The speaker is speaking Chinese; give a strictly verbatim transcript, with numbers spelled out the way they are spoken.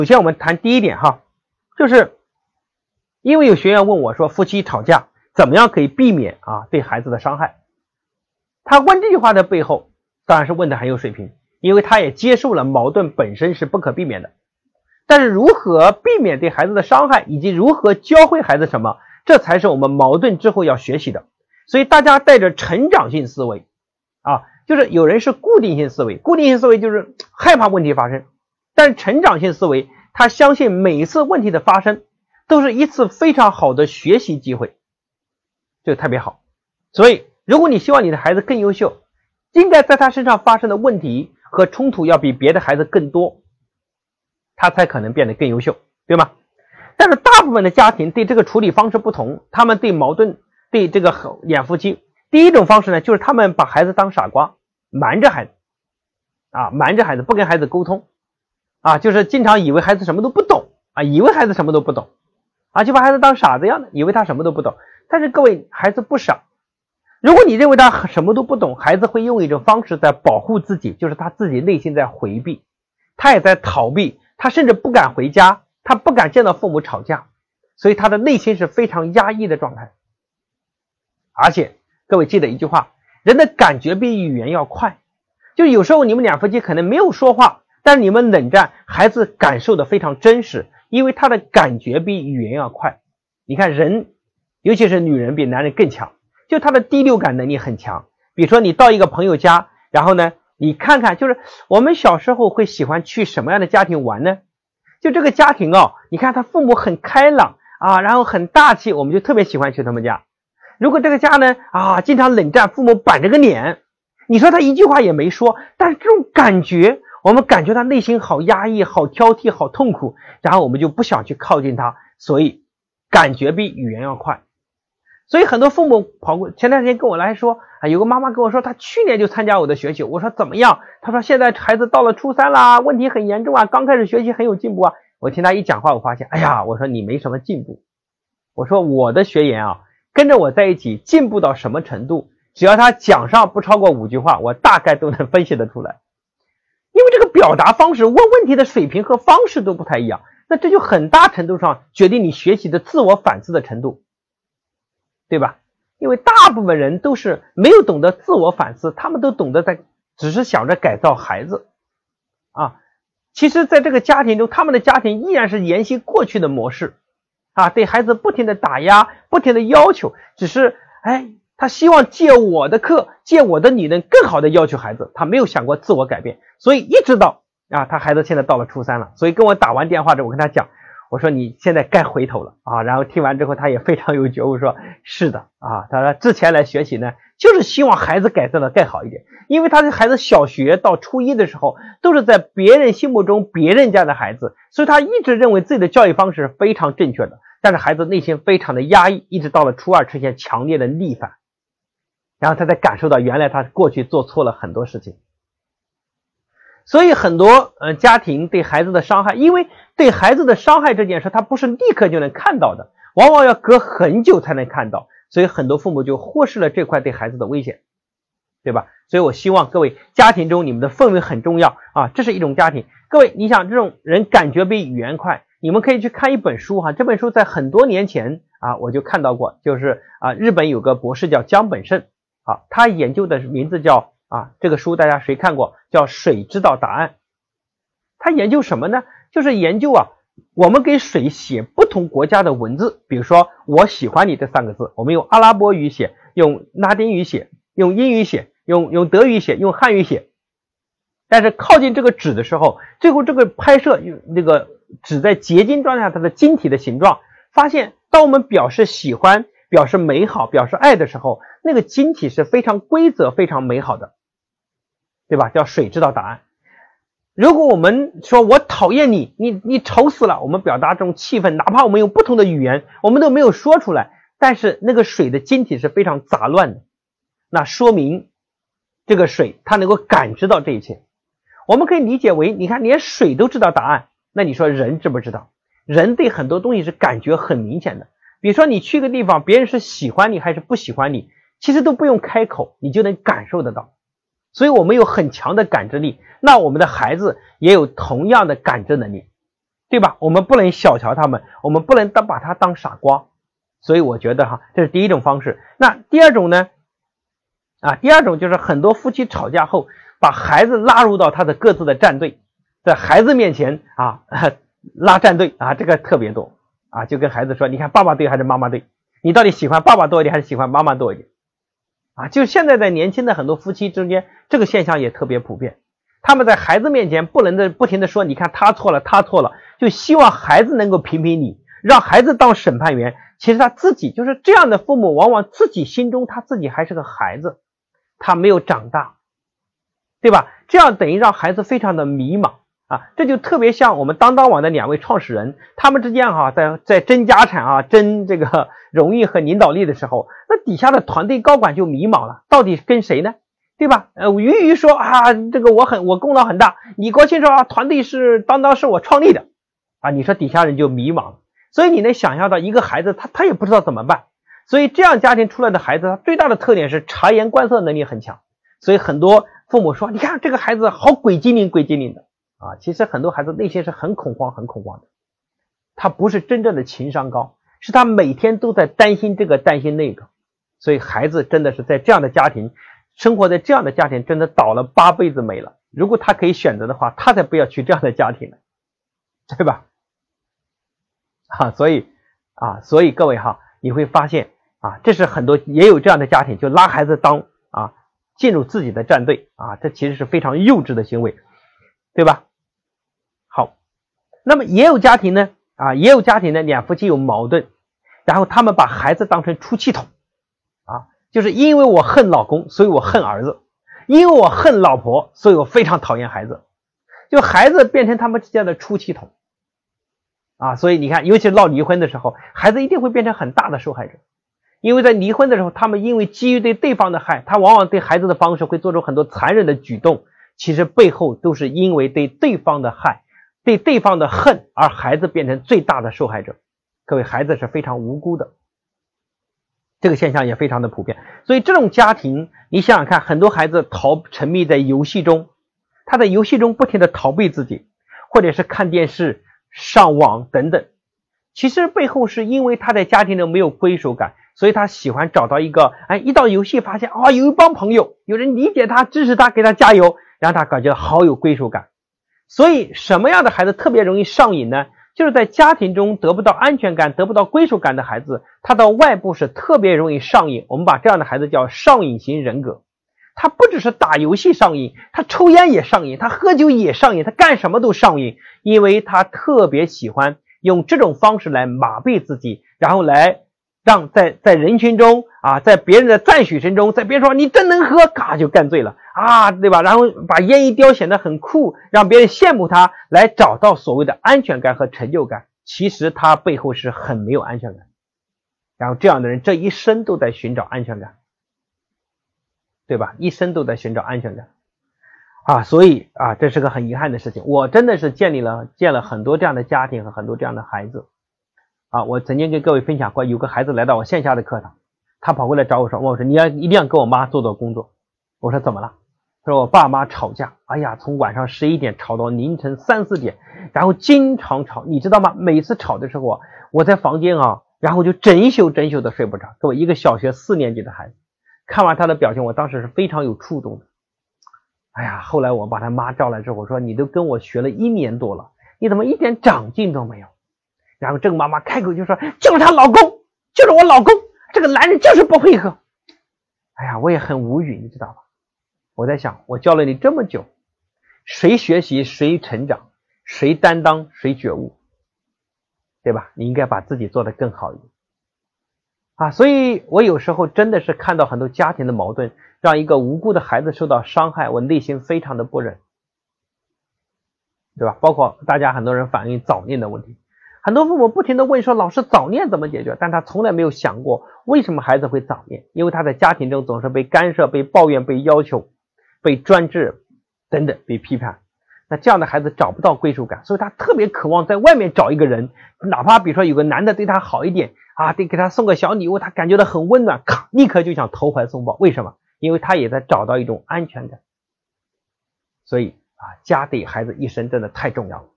首先我们谈第一点哈，就是因为有学员问我说，夫妻吵架怎么样可以避免啊对孩子的伤害？他问这句话的背后当然是问的很有水平，因为他也接受了矛盾本身是不可避免的。但是如何避免对孩子的伤害，以及如何教会孩子什么，这才是我们矛盾之后要学习的。所以大家带着成长性思维啊，就是有人是固定性思维，固定性思维就是害怕问题发生，但是成长性思维他相信每一次问题的发生都是一次非常好的学习机会，这个特别好。所以如果你希望你的孩子更优秀，应该在他身上发生的问题和冲突要比别的孩子更多，他才可能变得更优秀，对吗？但是大部分的家庭对这个处理方式不同，他们对矛盾对这个演夫妻，第一种方式呢，就是他们把孩子当傻瓜，瞒着孩子啊，瞒着孩子不跟孩子沟通啊，就是经常以为孩子什么都不懂啊，以为孩子什么都不懂啊，就把孩子当傻子一样的，以为他什么都不懂。但是各位，孩子不傻，如果你认为他什么都不懂，孩子会用一种方式在保护自己，就是他自己内心在回避，他也在逃避，他甚至不敢回家，他不敢见到父母吵架，所以他的内心是非常压抑的状态。而且各位记得一句话，人的感觉比语言要快，就有时候你们两夫妻可能没有说话，但是你们冷战，孩子感受的非常真实，因为他的感觉比语言要快。你看人，尤其是女人比男人更强，就他的第六感能力很强。比如说你到一个朋友家，然后呢你看看，就是我们小时候会喜欢去什么样的家庭玩呢？就这个家庭哦，你看他父母很开朗啊，然后很大气，我们就特别喜欢去他们家。如果这个家呢啊经常冷战，父母板着个脸，你说他一句话也没说，但是这种感觉，我们感觉他内心好压抑，好挑剔，好痛苦，然后我们就不想去靠近他，所以感觉比语言要快。所以很多父母跑过，前段时间跟我来说啊，有个妈妈跟我说，她去年就参加我的学习，我说怎么样？她说现在孩子到了初三啦，问题很严重啊，刚开始学习很有进步啊。我听她一讲话，我发现，哎呀，我说你没什么进步。我说我的学员啊，跟着我在一起进步到什么程度，只要他讲上不超过五句话，我大概都能分析得出来。因为这个表达方式，问问题的水平和方式都不太一样，那这就很大程度上决定你学习的自我反思的程度，对吧？因为大部分人都是没有懂得自我反思，他们都懂得在只是想着改造孩子啊。其实在这个家庭中，他们的家庭依然是沿袭过去的模式啊，对孩子不停的打压，不停的要求，只是哎，他希望借我的课，借我的理论更好的要求孩子，他没有想过自我改变。所以一直到啊，他孩子现在到了初三了，所以跟我打完电话之后，我跟他讲，我说你现在该回头了啊。然后听完之后他也非常有觉悟，说是的啊，他说之前来学习呢就是希望孩子改正的更好一点，因为他的孩子小学到初一的时候都是在别人心目中别人家的孩子，所以他一直认为自己的教育方式是非常正确的，但是孩子内心非常的压抑，一直到了初二出现强烈的逆反，然后他才感受到原来他过去做错了很多事情。所以很多呃家庭对孩子的伤害，因为对孩子的伤害这件事他不是立刻就能看到的，往往要隔很久才能看到，所以很多父母就忽视了这块对孩子的危险，对吧？所以我希望各位家庭中你们的氛围很重要啊，这是一种家庭。各位你想这种人感觉比语言快，你们可以去看一本书哈，这本书在很多年前啊我就看到过，就是啊日本有个博士叫江本胜啊，他研究的名字叫啊这个书大家谁看过，叫水知道答案。他研究什么呢？就是研究啊我们给水写不同国家的文字，比如说我喜欢你这三个字，我们用阿拉伯语写，用拉丁语写，用英语写，用用德语写，用汉语写。但是靠近这个纸的时候，最后这个拍摄那个纸在结晶状态下它的晶体的形状，发现当我们表示喜欢，表示美好，表示爱的时候，那个晶体是非常规则非常美好的，对吧？叫水知道答案。如果我们说我讨厌你，你你丑死了，我们表达这种气氛，哪怕我们用不同的语言，我们都没有说出来，但是那个水的晶体是非常杂乱的，那说明这个水它能够感知到这一切。我们可以理解为，你看连水都知道答案，那你说人知不知道？人对很多东西是感觉很明显的。比如说你去个地方，别人是喜欢你还是不喜欢你，其实都不用开口，你就能感受得到。所以我们有很强的感知力，那我们的孩子也有同样的感知能力。 对吧？我们不能小瞧他们，我们不能当把他当傻瓜。所以我觉得哈，这是第一种方式。那第二种呢？啊，第二种就是很多夫妻吵架后，把孩子拉入到他的各自的战队，在孩子面前啊拉战队啊，这个特别多啊，就跟孩子说，你看爸爸队还是妈妈队，你到底喜欢爸爸多一点还是喜欢妈妈多一点？啊，就现在在年轻的很多夫妻之间，这个现象也特别普遍。他们在孩子面前不能的不停的说，你看他错了，他错了，就希望孩子能够评评理，让孩子当审判员。其实他自己就是这样的父母，往往自己心中他自己还是个孩子，他没有长大，对吧？这样等于让孩子非常的迷茫啊，这就特别像我们当当网的两位创始人，他们之间哈、啊，在在争家产啊，争这个荣誉和领导力的时候，那底下的团队高管就迷茫了，到底跟谁呢？对吧？呃，鱼鱼说啊，这个我很我功劳很大，李国庆说啊，团队是当当是我创立的啊，你说底下人就迷茫了。所以你能想象到一个孩子他他也不知道怎么办，所以这样家庭出来的孩子，他最大的特点是察言观色能力很强。所以很多父母说，你看这个孩子好鬼机灵鬼机灵的啊，其实很多孩子内心是很恐慌很恐慌的，他不是真正的情商高，是他每天都在担心这个担心那个。所以孩子真的是在这样的家庭生活，在这样的家庭真的倒了八辈子霉了。如果他可以选择的话，他才不要去这样的家庭了，对吧？啊，所以啊，所以各位哈，你会发现啊，这是很多也有这样的家庭，就拉孩子当啊进入自己的战队啊，这其实是非常幼稚的行为，对吧？好，那么也有家庭呢啊，也有家庭呢，两夫妻有矛盾，然后他们把孩子当成出气筒啊，就是因为我恨老公，所以我恨儿子，因为我恨老婆，所以我非常讨厌孩子，就孩子变成他们之间的出气筒。啊，所以你看，尤其是闹离婚的时候，孩子一定会变成很大的受害者，因为在离婚的时候，他们因为基于对对方的害，他往往对孩子的方式会做出很多残忍的举动，其实背后都是因为对对方的害，对对方的恨，而孩子变成最大的受害者。各位，孩子是非常无辜的，这个现象也非常的普遍。所以这种家庭，你想想看，很多孩子逃沉迷在游戏中，他在游戏中不停的逃避自己，或者是看电视上网等等，其实背后是因为他在家庭中没有归属感，所以他喜欢找到一个，哎，一到游戏发现啊、哦，有一帮朋友，有人理解他，支持他，给他加油，让他感觉好有归属感。所以什么样的孩子特别容易上瘾呢？就是在家庭中得不到安全感，得不到归属感的孩子，他到外部是特别容易上瘾。我们把这样的孩子叫上瘾型人格。他不只是打游戏上瘾，他抽烟也上瘾，他喝酒也上瘾，他干什么都上瘾，因为他特别喜欢用这种方式来麻痹自己，然后来让在在人群中啊，在别人的赞许声中，在别人说你真能喝，嘎就干醉了啊，对吧？然后把烟一叼显得很酷，让别人羡慕他，来找到所谓的安全感和成就感。其实他背后是很没有安全感，然后这样的人这一生都在寻找安全感，对吧？一生都在寻找安全感啊，所以啊，这是个很遗憾的事情。我真的是建立了见了很多这样的家庭和很多这样的孩子啊。我曾经跟各位分享过，有个孩子来到我线下的课堂，他跑过来找我说，我说你要一定要跟我妈做做工作。我说怎么了？他说我爸妈吵架，哎呀，从晚上十一点吵到凌晨三四点，然后经常吵，你知道吗？每次吵的时候啊，我在房间啊，然后就整宿整宿的睡不着。各位，一个小学四年级的孩子，看完他的表情，我当时是非常有触动的。哎呀，后来我把他妈叫来之后，我说你都跟我学了一年多了，你怎么一点长进都没有？然后这个妈妈开口就说，就是她老公，就是我老公，这个男人就是不配合。哎呀，我也很无语，你知道吧？我在想，我教了你这么久，谁学习谁成长，谁担当谁觉悟，对吧？你应该把自己做得更好一点啊！所以我有时候真的是看到很多家庭的矛盾，让一个无辜的孩子受到伤害，我内心非常的不忍，对吧？包括大家很多人反映早恋的问题，很多父母不停的问说，老师早恋怎么解决？但他从来没有想过为什么孩子会早恋，因为他在家庭中总是被干涉、被抱怨、被要求、被专制等等被批判。那这样的孩子找不到归属感，所以他特别渴望在外面找一个人，哪怕比如说有个男的对他好一点啊，得给他送个小礼物，他感觉到很温暖，咔，立刻就想投怀送抱。为什么？因为他也在找到一种安全感。所以啊，家对孩子一生真的太重要了。